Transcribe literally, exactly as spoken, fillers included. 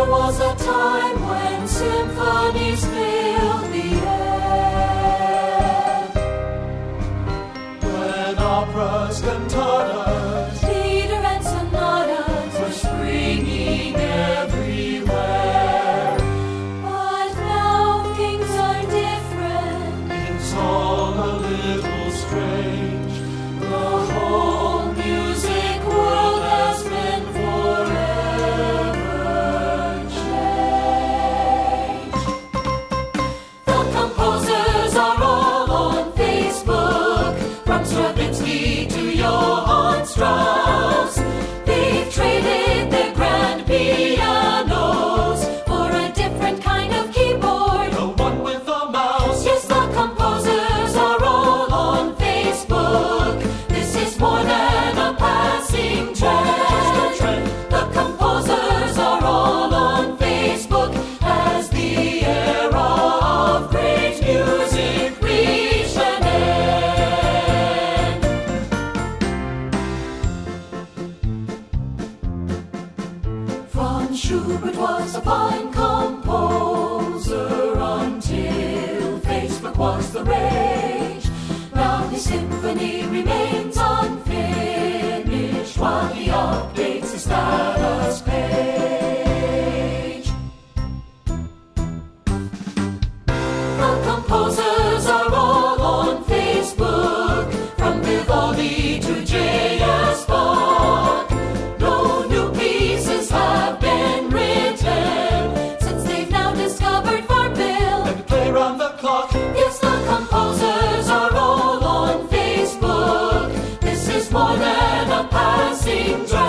was a time when symphonies filled the air, when operas, cantatas, lieder and sonatas were springing everywhere. But now things are different. It's all a little strange. The whole music world has been forever changed. The composers are all on Facebook, from Stravinsky to Johann Strauss. They've traded their grand pianos for a different kind of keyboard. The one with a mouse. Yes, the composers are all on Facebook. This is more than a passing trend. trend. The composers are all on Facebook as the era of great music reached an end. Franz Schubert was a fine composer until Facebook was the rage. Now his symphony remains unfinished while he updates his status page. The composers are all on Facebook, from Vivaldi to J S Bach. No new pieces have been written since they've now discovered Farmville. Let me play round the clock. Yes, the composers are all on Facebook. This is more than a passing trend.